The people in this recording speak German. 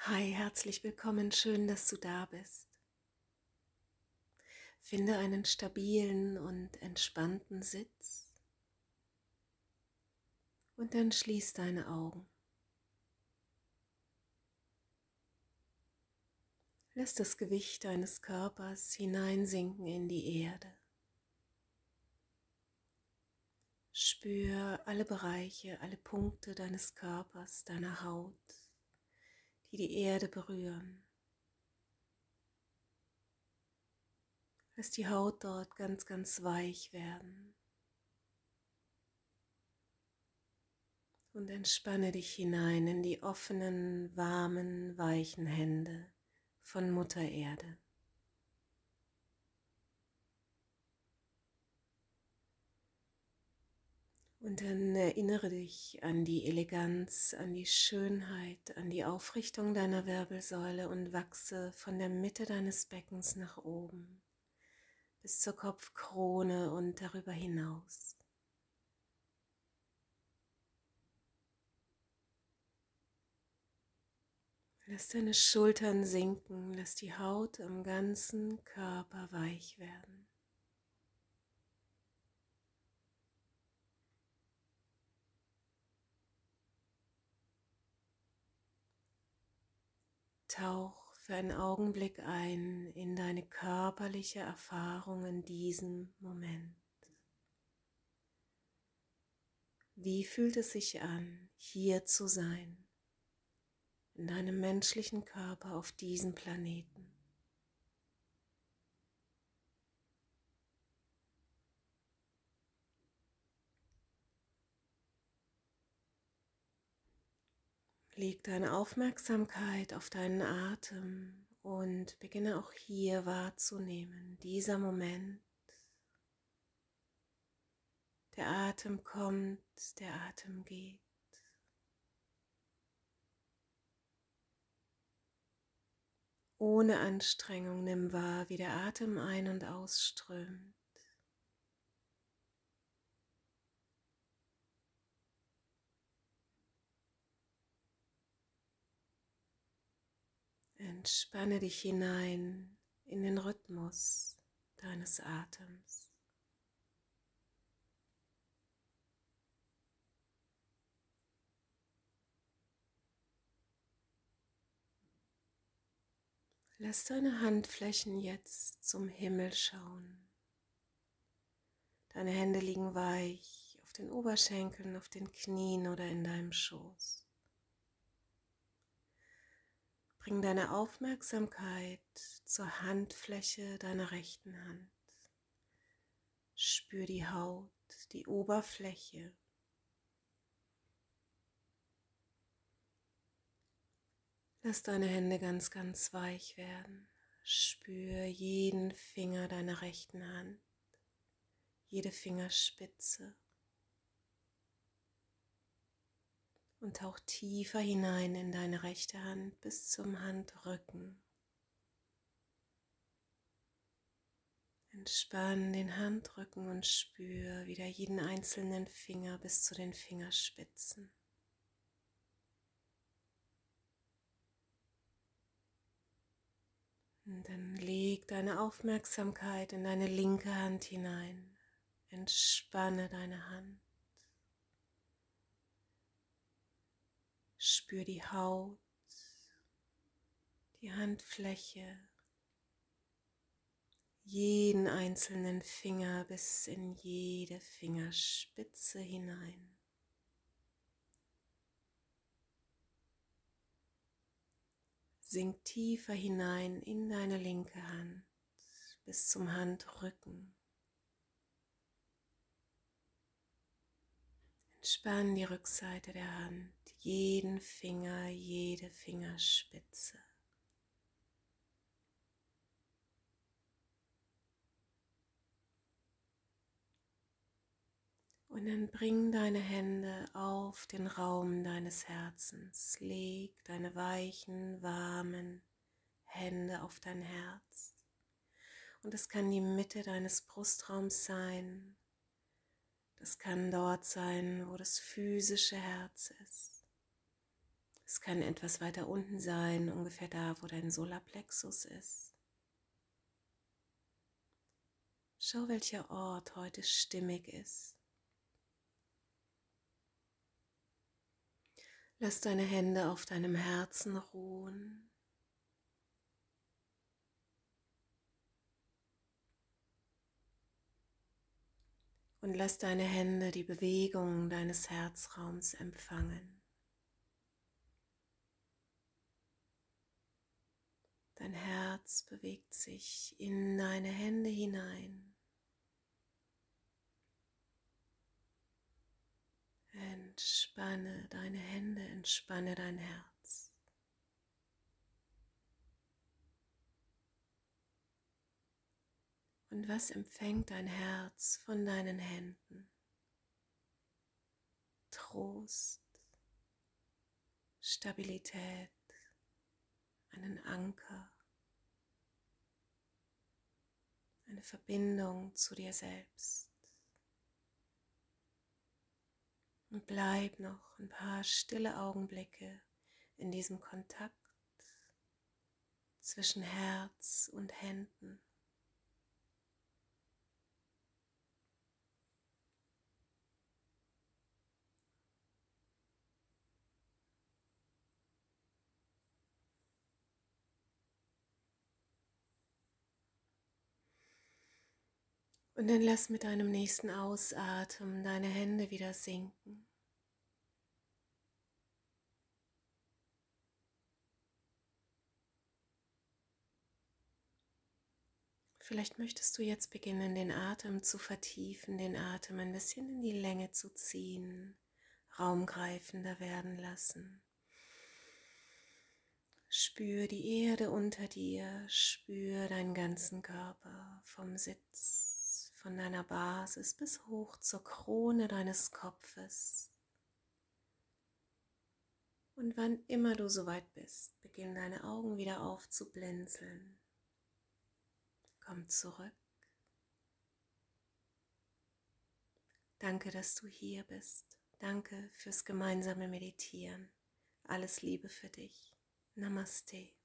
Hi, herzlich willkommen, schön, dass du da bist. Finde einen stabilen und entspannten Sitz und dann schließ deine Augen. Lass das Gewicht deines Körpers hineinsinken in die Erde. Spür alle Bereiche, alle Punkte deines Körpers, deiner Haut, die die Erde berühren. Lass die Haut dort ganz, ganz weich werden. Und entspanne dich hinein in die offenen, warmen, weichen Hände von Mutter Erde. Und dann erinnere dich an die Eleganz, an die Schönheit, an die Aufrichtung deiner Wirbelsäule und wachse von der Mitte deines Beckens nach oben bis zur Kopfkrone und darüber hinaus. Lass deine Schultern sinken, lass die Haut am ganzen Körper weich werden. Tauch für einen Augenblick ein in deine körperliche Erfahrung in diesem Moment. Wie fühlt es sich an, hier zu sein, in deinem menschlichen Körper auf diesem Planeten? Leg deine Aufmerksamkeit auf deinen Atem und beginne auch hier wahrzunehmen, dieser Moment. Der Atem kommt, der Atem geht. Ohne Anstrengung nimm wahr, wie der Atem ein- und ausströmt. Entspanne dich hinein in den Rhythmus deines Atems. Lass deine Handflächen jetzt zum Himmel schauen. Deine Hände liegen weich auf den Oberschenkeln, auf den Knien oder in deinem Schoß. Bring deine Aufmerksamkeit zur Handfläche deiner rechten Hand. Spür die Haut, die Oberfläche. Lass deine Hände ganz, ganz weich werden. Spür jeden Finger deiner rechten Hand, jede Fingerspitze. Und tauch tiefer hinein in deine rechte Hand bis zum Handrücken. Entspann den Handrücken und spür wieder jeden einzelnen Finger bis zu den Fingerspitzen. Und dann leg deine Aufmerksamkeit in deine linke Hand hinein. Entspanne deine Hand. Spür die Haut, die Handfläche, jeden einzelnen Finger bis in jede Fingerspitze hinein. Sink tiefer hinein in deine linke Hand bis zum Handrücken. Entspann die Rückseite der Hand, jeden Finger, jede Fingerspitze. Und dann bring deine Hände auf den Raum deines Herzens. Leg deine weichen, warmen Hände auf dein Herz. Und es kann die Mitte deines Brustraums sein. Das kann dort sein, wo das physische Herz ist. Es kann etwas weiter unten sein, ungefähr da, wo dein Solarplexus ist. Schau, welcher Ort heute stimmig ist. Lass deine Hände auf deinem Herzen ruhen. Und lass deine Hände die Bewegung deines Herzraums empfangen. Dein Herz bewegt sich in deine Hände hinein. Entspanne deine Hände, entspanne dein Herz. Und was empfängt dein Herz von deinen Händen? Trost, Stabilität, einen Anker, eine Verbindung zu dir selbst. Und bleib noch ein paar stille Augenblicke in diesem Kontakt zwischen Herz und Händen. Und dann lass mit deinem nächsten Ausatmen deine Hände wieder sinken. Vielleicht möchtest du jetzt beginnen, den Atem zu vertiefen, den Atem ein bisschen in die Länge zu ziehen, raumgreifender werden lassen. Spür die Erde unter dir, spür deinen ganzen Körper vom Sitz, von deiner Basis bis hoch zur Krone deines Kopfes. Und wann immer du soweit bist, beginn deine Augen wieder aufzublinzeln. Komm zurück. Danke, dass du hier bist. Danke fürs gemeinsame Meditieren. Alles Liebe für dich. Namaste.